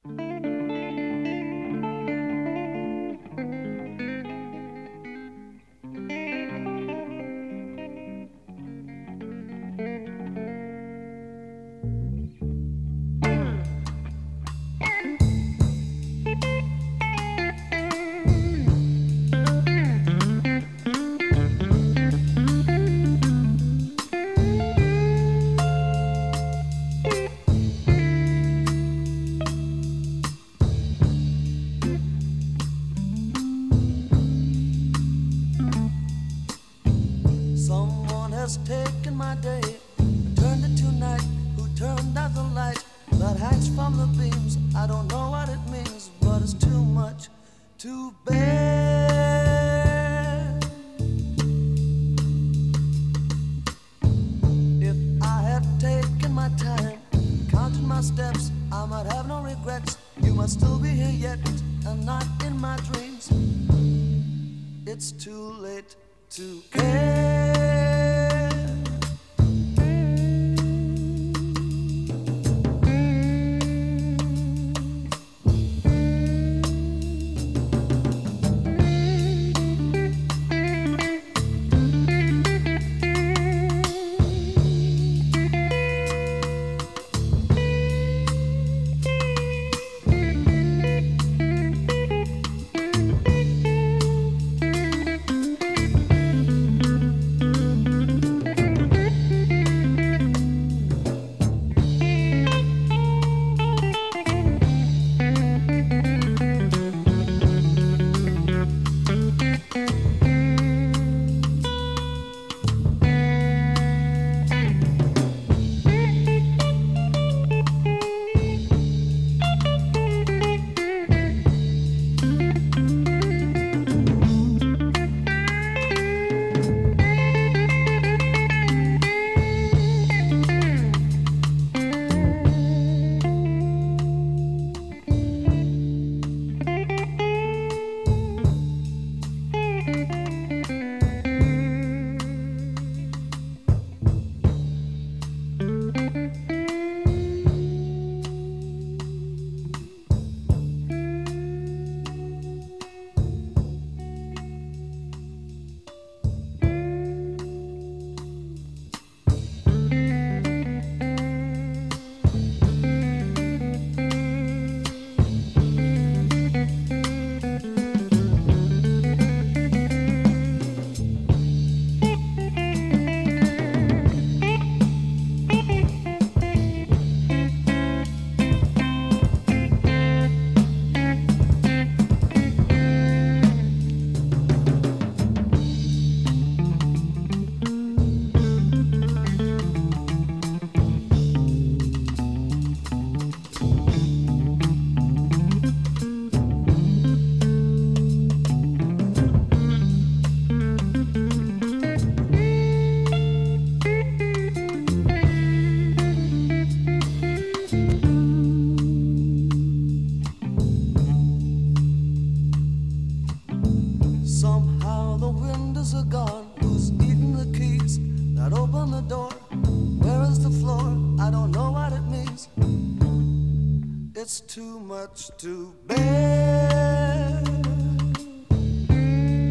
Someone has taken my day and turned it to night. Who turned out the light that hangs from the beams? I don't know what it means, but it's too much to bear. If I had taken my time, counted my steps, I might have no regrets. You might still be here yet, and not in my dreams. It's too late to care. Somehow the windows are gone. Who's eating the keys that open the door? Where is the floor? I don't know what it means. It's too much to bear.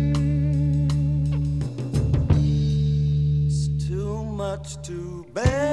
It's too much to bear.